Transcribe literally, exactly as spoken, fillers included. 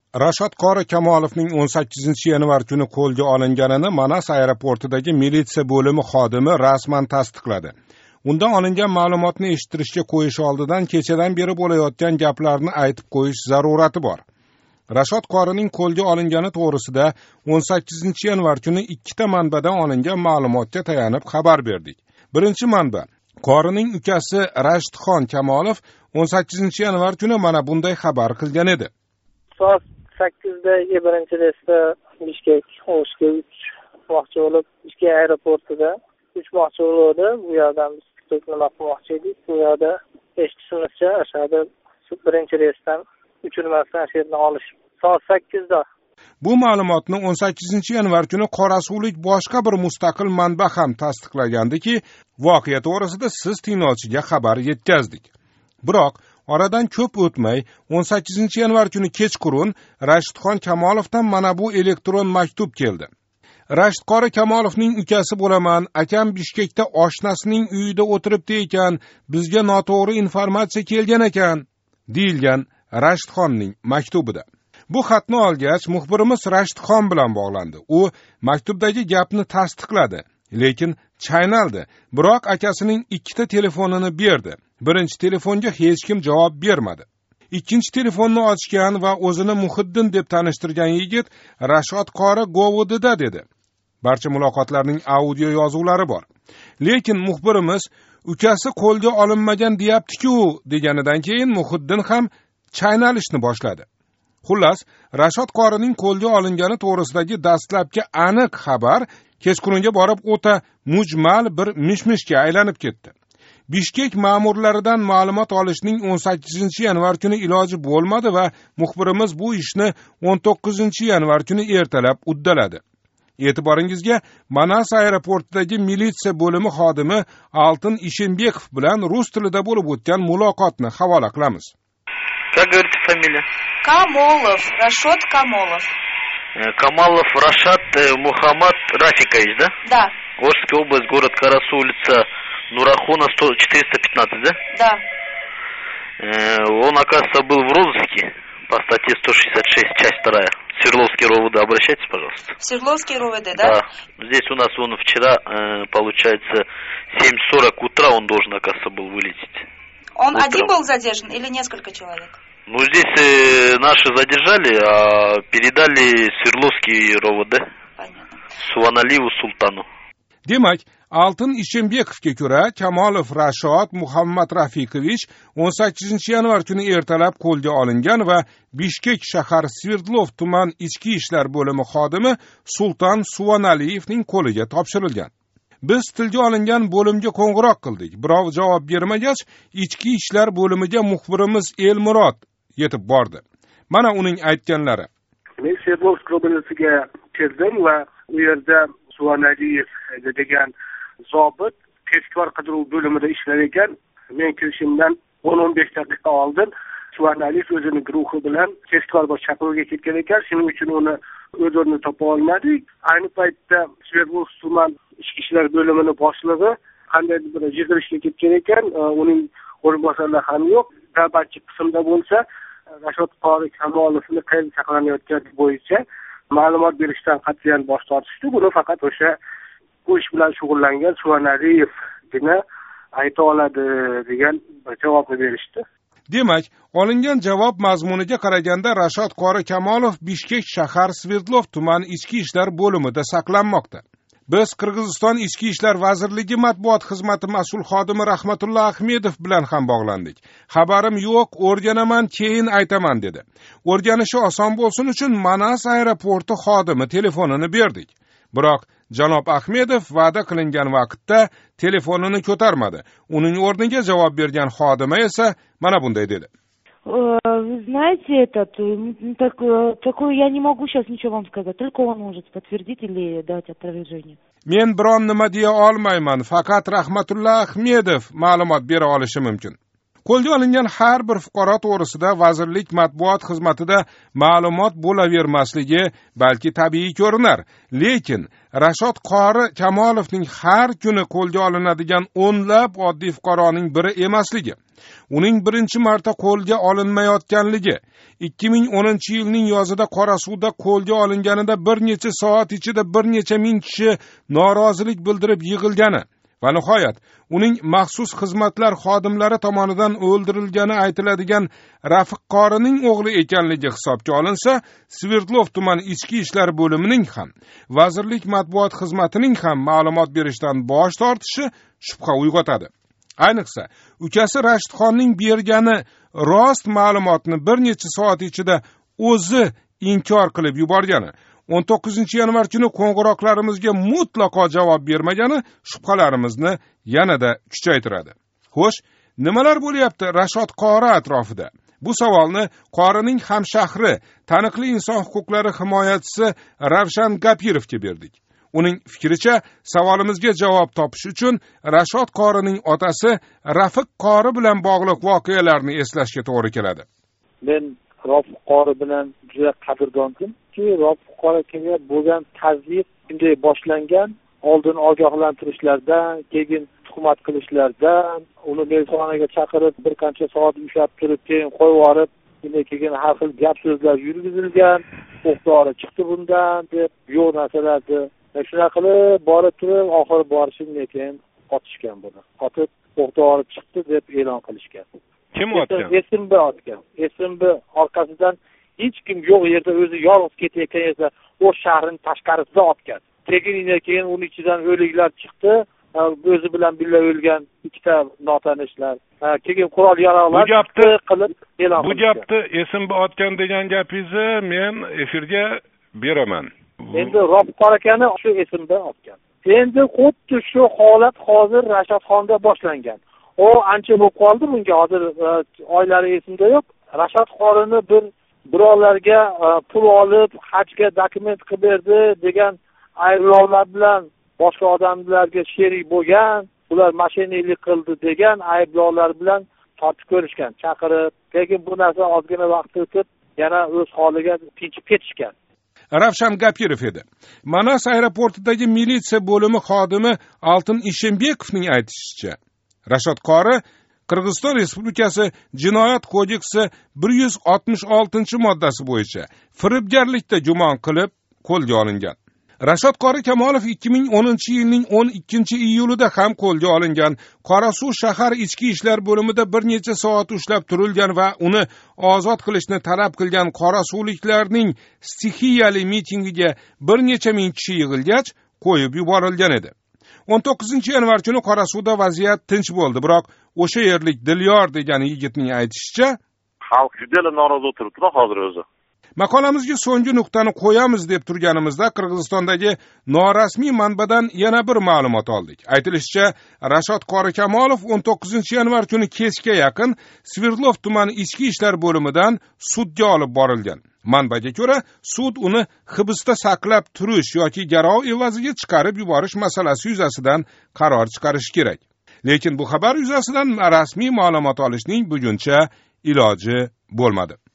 Rashod Qori Kamolovning o'n sakkizinchi yanvar kuni qo'lga olinganini Manas aeroportidagi militsiya bo'limi xodimi rasman tasdiqladi. Undan olingan ma'lumotni eshittirishga qo'yish oldidan kechadan beri bo'layotgan gaplarni aytib qo'yish zarurati bor. Rashod Qorining qo'lga olingani to'g'risida o'n sakkizinchi yanvar kuni ikkita manbadan olingan ma'lumotga tayanib xabar berdik. Birinchi manba Qorining ukasi Rashidxon Kamolov o'n sakkizinchi yanvar kuni mana bunday xabar qilgan edi. Soat sakkizda birinchi reysda Bishkek O'shga uchmoqchi bo'lib, Bishkek aeroportida uchmoqchi bo'ldi. Bu yerdan biz nima qilmoqchi edik? Bu yerda eshitishimizcha, aşağıda birinchi reysdan uchirmasdan shu yerdan olish soat sakkizda. Bu ma'lumotni o'n sakkizinchi yanvar kuni Qorasuvlik boshqa bir mustaqil manba ham tasdiqlagandiki, voqea to'g'risida siz tinglovchiga xabar yetkazdik. Biroq oradan ko'p o'tmay o'n sakkizinchi yanvar kuni kechqurun Rashidxon Kamolovdan mana bu elektron maktub keldi. Rashid Qori Kamolovning ukasi bo'laman, akam Bishkekda oshnasining uyida o'tiribdi ekan, bizga noto'g'ri informatsiya kelgan ekan, deyilgan Rashidxonning maktubida. Bu xatni olgach, muxbirimiz Rashidxon bilan bog'landi. U maktubdagi gapni tasdiqladi, lekin chaynaldi. Biroq akasining ikkita telefonini berdi. Birinchi telefonga hech kim javob bermadi. Ikkinchi telefonni ochgan va o'zini Muhiddin deb tanishtirgan yigit Rashod Qori Govudida dedi. Barcha muloqotlarning audio yozuvlari bor. Lekin muxbirimiz ukasi qo'lga olinmagan deyapti-ku deganidan keyin Muhiddin ham chaynalishni boshladi. Xullas, Rashod Qorining qo'lga olingani to'g'risidagi dastlabki aniq xabar kechqurunga borib o'ta mujmal bir mishmishga aylanib ketdi. Bishkek ma'murlaridan ma'lumot olishning o'n sakkizinchi yanvar kuni iloji bo'lmadi va muxbirimiz bu ishni o'n to'qqizinchi yanvar kuni ertalab uddaladi. E'tiboringizga Manas aeroportidagi militsiya bo'limi xodimi Altin Ishembekov bilan rus tilida bo'lib o'tgan muloqotni havola qilamiz. Как говорится фамилия? Камолов, Рашод Камолов. Камалов Рашад Мухаммад Рафикович, да? Да. Орская область, город Карасу, улица Нурахуна, четыреста пятнадцать, да? Да. Он, оказывается, был в розыске по статье сто шестьдесят шесть, часть вторая. Свердловский РОВД, обращайтесь, пожалуйста. Свердловский РОВД, да? Да. Здесь у нас он вчера, получается, семь сорок утра он должен, оказывается, был вылететь. Он утром. Один был задержан или несколько человек? Ну, здесь э, наши задержали, а передали Свердловский РОВД. Понятно. Суаналиеву Султану. Demak, Altin Ishembekovga ko'ra, Kamolov Rashod Muhammad Rafiqovich o'n sakkizinchi yanvar kuni ertalab qo'lga olingan va Bishkek shahar Sverdlov tuman ichki ishlar bo'limi xodimi Sultan Suvanaliyevning qo'liga topshirilgan. Biz tilga olingan bo'limga qo'ng'iroq qildik. Birov javob bermagach, ichki ishlar bo'limiga muxbirimiz Elmurod yetib bordi. Mana uning aytganlari. Men Sverdlovsk oblasiga keldim va u yerda Suvanaliyev degan zobit tezkor qidiruv bo'limida ishlar ekan. Men kirishimdan o'n o'n besh daqiqa oldin Suvanaliyev o'zining guruhi bilan tezkor bosh chaqiruvga ketgan ekan. Shuning uchun uni o'z o'rnini topa olmadik. Ayni paytda Sverdlovsk tuman ichki ishlar bo'limini boshlig'i qanday bir yig'ilishga ketgan ekan. Uning o'rinbosarlari ham yo'q. Navbatchi qismda bo'lsa Rashod Qori Kamolovni qayerda saqlanayotgani bo'yicha ma'lumot berishdan qat'iyan bosh tortishdi. Buni faqat o'sha bu ish bilan shug'ullangan Suvanaliyevgina ayta oladi degan javobni berishdi. Demak, olingan javob mazmuniga qaraganda Rashod Qori Kamolov Bishkek shahar Sverdlov tuman ichki ishlar bo'limida saqlanmoqda. Biz Qirg'iziston ichki ishlar vazirligi matbuot xizmati mas'ul xodimi Rahmatullo Ahmedov bilan ham bog'landik. Xabarim yo'q, o'rganaman, keyin aytaman dedi. O'rganishi oson bo'lsin uchun Manas aeroporti xodimi telefonini berdik. Biroq janob Ahmedov va'da qilingan vaqtda telefonini ko'tarmadi. Uning o'rniga javob bergan xodima esa mana bunday dedi. Вы знаете, этот, так, такое я не могу сейчас ничего вам сказать, только он может подтвердить или дать опровержение. Men biron nima deya olmayman, faqat Rahmatullo Ahmedov ma'lumot bera olishi mumkin. qo'lga olingan har bir fuqaro to'g'risida vazirlik matbuot xizmatida ma'lumot bo'lavermasligi balki tabiiy ko'rinar, lekin Rashod Qori Kamolovning har kuni qo'lga olinadigan o'nlab oddiy fuqaroning biri emasligi, uning birinchi marta qo'lga olinmayotganligi, ikki ming o'ninchi yilning yozida Qorasuvda qo'lga olinganida bir necha soat ichida bir necha ming kishi norozilik bildirib yig'ilgani va nihoyat uning maxsus xizmatlar xodimlari tomonidan o'ldirilgani aytiladigan Rafiq Qorining o'g'li ekanligi hisobga olinsa, Sverdlov tuman ichki ishlar bo'limining ham, vazirlik matbuot xizmatining ham ma'lumot berishdan bosh tortishi shubha uyg'otadi. Ayniqsa, ukasi Rashidxonning bergani rost ma'lumotni bir necha soat ichida o'zi inkor qilib yuborgani, o'n to'qqizinchi yanvar kuni qo'ng'iroqlarimizga mutlaqo javob bermagani shubhalarimizni yanada kuchaytiradi. Xo'sh, nimalar bo'lyapti Rashod Qori atrofida? Bu savolni Qorining hamshahri, taniqli inson huquqlari himoyachisi Ravshan Gapirovga berdik. Uning fikricha, savolimizga javob topish uchun Rashod Qorining otasi Rafiq Qori bilan bog'liq voqealarni eslashga to'g'ri keladi. Men Rafiq Qori bilan juda qadrdondim. Rafiq Qoriga bo'lgan tazyiq bunday boshlangan, oldin ogohlantirishlardan, keyin tuhmat qilishlardan, uni mehmonxonaga chaqirib bir qancha soat ushlab turib, keyin qo'yib yuborib, keyin har xil gap so'zlar yurgizilgan, o'qdori chiqdi bundan deb yo'q narsalarni. Shunaqa qilib borib turib, oxiri borishimdan keyin otishgan buni. Otib, o'qdori chiqdi deb e'lon qilishgan. Kim otgan? S M B otgan. S M B orqasidan hech kim yo'q yerda o'zi yolg'iz ketayotgan esa o shaharning tashqarisida otgan. Keyin keyin uning ichidan o'liklar chiqdi, o'zi bilan birga o'lgan ikkita notanishlar. Keyin qurol yarog'lar qilib e'lon qildi. Bu gapni S M B otgan degan gapingizni men efirga beraman. Endi Rafiq Qorakani shu S M B otgan. Endi xuddi shu holat hozir Rashadxonda boshlangan. O ancha bo'lib qoldi, bunga hozir oylari esimda yo'q. Rashod Qorini bir birovlarga pul olib, hajga dokument qilib berdi degan ayblovlar bilan boshqa odamlarga sherik bo'lgan, ular mashinalik qildi degan ayblovlar bilan tortib ko'rishgan, chaqirib, keyin bu narsa ozgina vaqt o'tib, yana o'z holiga tinchib ketishgan. Ravshan Gapirov edi. Manas aeroportidagi militsiya bo'limi xodimi Oltin Ishembekovning aytishicha, Rashod Qori Qirg'iziston Respublikasi Jinoyat kodeksi bir yuz oltmish oltinchi moddasi bo'yicha firibgarlikda gumon qilib qo'lga olingan. Rashod Qori Kamolov ikki ming o'ninchi yilning o'n ikkinchi iyulida ham qo'lga olingan. Qorasuv shahar ichki ishlar bo'limida bir necha soat ushlab turilgan va uni ozod qilishni talab qilgan qorasuvliklarning stixiyali mitingiga bir necha ming kishi yig'ilgach, qo'yib yuborilgan edi. o'n to'qqizinchi yanvar kuni Qorasuvda vaziyat tinch bo'ldi, biroq o'sha yerlik Dilyor degan yigitning aytishicha, xalq juda norozi o'tiribdi hozir o'zi. Maqolamizga so'nggi nuqtani qo'yamiz deb turganimizda Qirg'izistondagi norasmiy manbadan yana bir ma'lumot oldik. Aytilishicha, Rashod Qori Kamolov o'n to'qqizinchi yanvar kuni kechga yaqin Sverdlov tumani ichki ishlar bo'limidan sudga olib borilgan. Manbaga ko'ra, sud uni hibsda saqlab turish yoki garov evaziga chiqarib yuborish masalasi yuzasidan qaror chiqarish kerak. Lekin bu xabar yuzasidan rasmiy ma'lumot olishning buguncha iloji bo'lmadi.